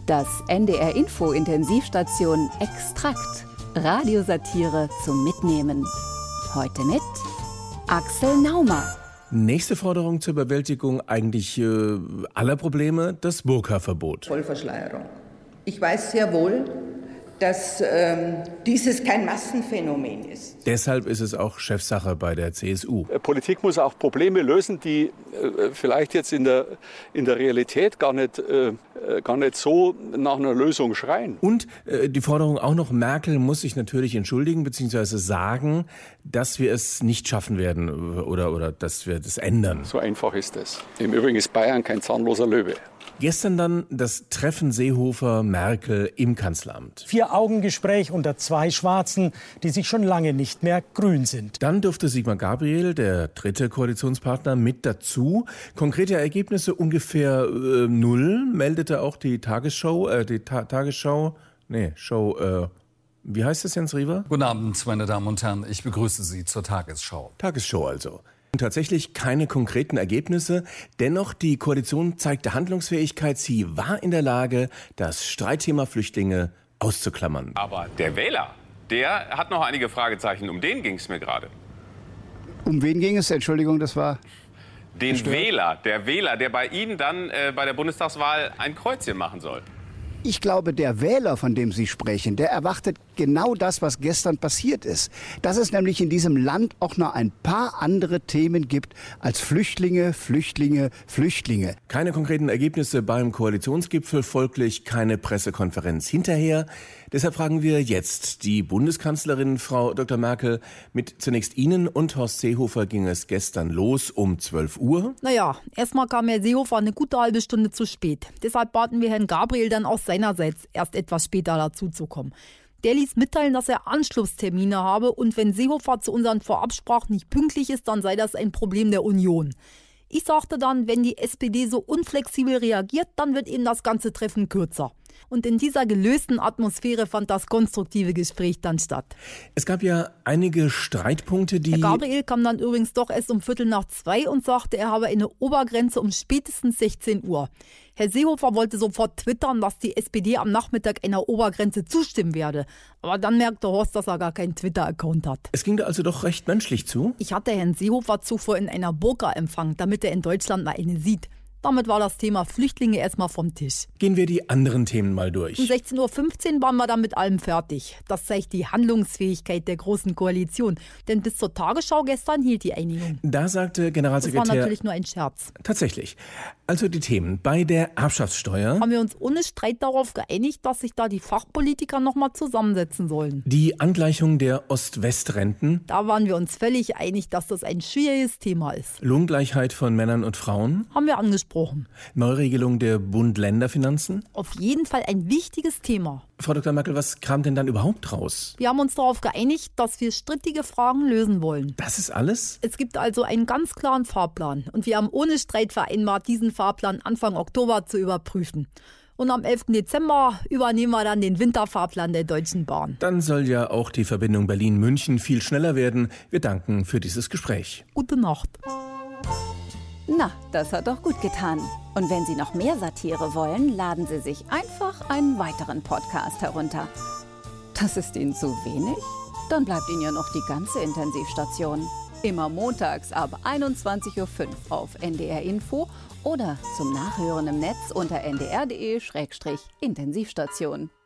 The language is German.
Das NDR Info Intensivstation Extrakt. Radiosatire zum Mitnehmen. Heute mit Axel Naumer. Nächste Forderung zur Bewältigung eigentlich aller Probleme, das Burka-Verbot. Vollverschleierung. Ich weiß sehr wohl, dass dieses kein Massenphänomen ist. Deshalb ist es auch Chefsache bei der CSU. Politik muss auch Probleme lösen, die vielleicht jetzt in der Realität gar nicht so nach einer Lösung schreien. Und die Forderung auch noch, Merkel muss sich natürlich entschuldigen bzw. sagen, dass wir es nicht schaffen werden oder dass wir das ändern. So einfach ist es. Im Übrigen ist Bayern kein zahnloser Löwe. Gestern dann das Treffen Seehofer-Merkel im Kanzleramt. 4-Augen-Gespräch unter 2 Schwarzen, die sich schon lange nicht mehr grün sind. Dann durfte Sigmar Gabriel, der dritte Koalitionspartner, mit dazu. Konkrete Ergebnisse ungefähr 0, meldete auch die Tagesschau. Wie heißt es, Jens Riewer? Guten Abend, meine Damen und Herren. Ich begrüße Sie zur Tagesschau. Tagesschau also. Tatsächlich keine konkreten Ergebnisse. Dennoch, die Koalition zeigte Handlungsfähigkeit. Sie war in der Lage, das Streitthema Flüchtlinge auszuklammern. Aber der Wähler, der hat noch einige Fragezeichen. Um den ging es mir gerade. Um wen ging es? Entschuldigung, das war... Den Wähler, der bei Ihnen dann bei der Bundestagswahl ein Kreuzchen machen soll. Ich glaube, der Wähler, von dem Sie sprechen, der erwartet genau das, was gestern passiert ist. Dass es nämlich in diesem Land auch noch ein paar andere Themen gibt als Flüchtlinge. Keine konkreten Ergebnisse beim Koalitionsgipfel, folglich keine Pressekonferenz hinterher. Deshalb fragen wir jetzt die Bundeskanzlerin, Frau Dr. Merkel. Mit zunächst Ihnen und Horst Seehofer ging es gestern los um 12 Uhr. Naja, erstmal kam Herr Seehofer eine gute halbe Stunde zu spät. Deshalb baten wir Herrn Gabriel dann auch seinerseits erst etwas später dazuzukommen. Der ließ mitteilen, dass er Anschlusstermine habe und wenn Seehofer zu unseren Vorabsprachen nicht pünktlich ist, dann sei das ein Problem der Union. Ich sagte dann, wenn die SPD so unflexibel reagiert, dann wird eben das ganze Treffen kürzer. Und in dieser gelösten Atmosphäre fand das konstruktive Gespräch dann statt. Es gab ja einige Streitpunkte, die... Herr Gabriel kam dann übrigens doch erst um 1:45 und sagte, er habe eine Obergrenze um spätestens 16 Uhr. Herr Seehofer wollte sofort twittern, dass die SPD am Nachmittag einer Obergrenze zustimmen werde. Aber dann merkte Horst, dass er gar keinen Twitter-Account hat. Es ging da also doch recht menschlich zu? Ich hatte Herrn Seehofer zuvor in einer Burka empfangen, damit er in Deutschland mal eine sieht. Damit war das Thema Flüchtlinge erstmal vom Tisch. Gehen wir die anderen Themen mal durch. Um 16:15 Uhr waren wir dann mit allem fertig. Das zeigt die Handlungsfähigkeit der Großen Koalition. Denn bis zur Tagesschau gestern hielt die Einigung. Da sagte Generalsekretär... Das war natürlich nur ein Scherz. Tatsächlich. Also die Themen. Bei der Erbschaftssteuer... Haben wir uns ohne Streit darauf geeinigt, dass sich da die Fachpolitiker nochmal zusammensetzen sollen. Die Angleichung der Ost-West-Renten... Da waren wir uns völlig einig, dass das ein schwieriges Thema ist. Lohngleichheit von Männern und Frauen... Haben wir angesprochen. Neuregelung der Bund-Länder-Finanzen? Auf jeden Fall ein wichtiges Thema. Frau Dr. Merkel, was kam denn dann überhaupt raus? Wir haben uns darauf geeinigt, dass wir strittige Fragen lösen wollen. Das ist alles? Es gibt also einen ganz klaren Fahrplan. Und wir haben ohne Streit vereinbart, diesen Fahrplan Anfang Oktober zu überprüfen. Und am 11. Dezember übernehmen wir dann den Winterfahrplan der Deutschen Bahn. Dann soll ja auch die Verbindung Berlin-München viel schneller werden. Wir danken für dieses Gespräch. Gute Nacht. Na, das hat doch gut getan. Und wenn Sie noch mehr Satire wollen, laden Sie sich einfach einen weiteren Podcast herunter. Das ist Ihnen zu wenig? Dann bleibt Ihnen ja noch die ganze Intensivstation. Immer montags ab 21:05 Uhr auf NDR Info oder zum Nachhören im Netz unter ndr.de/Intensivstation.